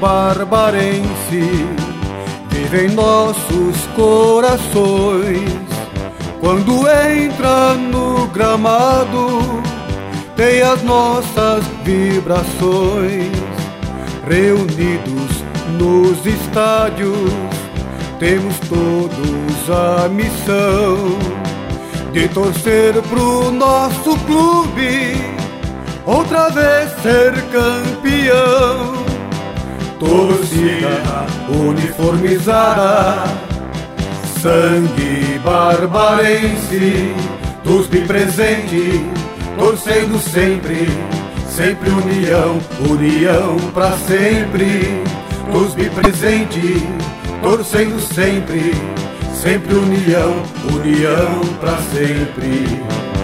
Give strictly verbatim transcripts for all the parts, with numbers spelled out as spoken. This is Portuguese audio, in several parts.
barbarense vive em nossos corações. Quando entra no gramado, tem as nossas vibrações. Reunidos nos estádios, temos todos a missão de torcer pro nosso clube outra vez ser campeão. Torcida uniformizada, sangue barbarense, dos bipresente, torcendo sempre, sempre união, união pra sempre. Dos bipresente, torcendo sempre, sempre união, união pra sempre.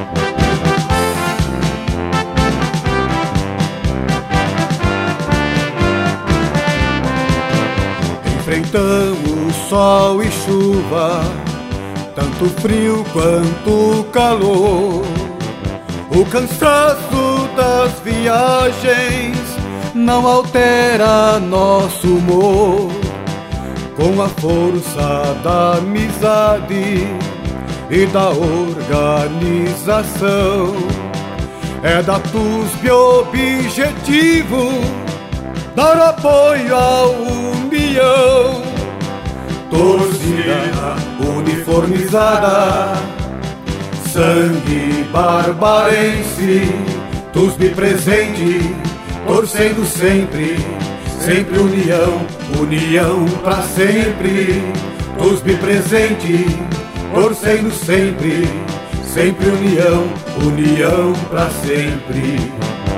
Enfrentamos sol e chuva, tanto frio quanto calor. O cansaço das viagens não altera nosso humor. Com a força da amizade e da organização, é da T U S B objetivo dar apoio à união. Torcida uniformizada, sangue barbarense, T U S B presente, torcendo sempre, sempre união, união pra sempre. T U S B presente, torcendo sempre, sempre união, união pra sempre.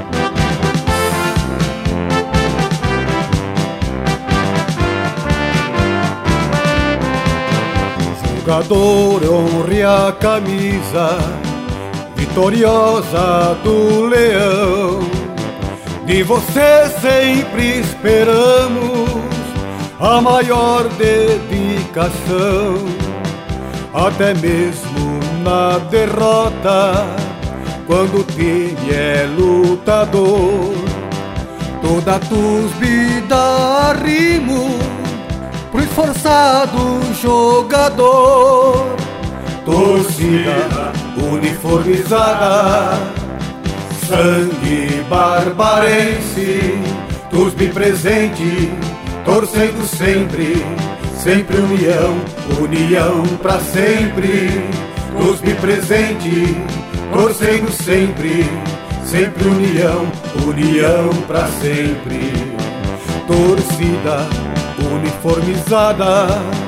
Jogador, honre a camisa vitoriosa do leão. De você sempre esperamos a maior dedicação. Até mesmo na derrota, quando o time é lutador, toda a T U S B dá arrimo pro esforçado jogador. Torcida uniformizada, sangue barbarense, T U S B presente, torcendo sempre, sempre união, união pra sempre. T U S B presente, torcendo sempre, sempre união, união pra sempre. Torcida uniformizada,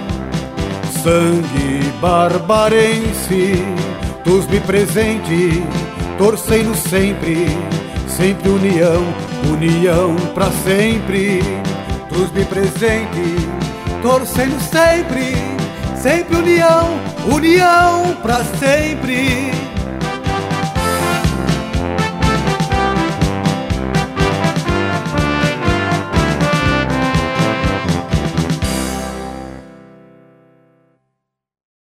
sangue barbarense, T U S B presente, torcendo sempre, sempre união, união pra sempre. T U S B presente, torcendo sempre, sempre união, união pra sempre.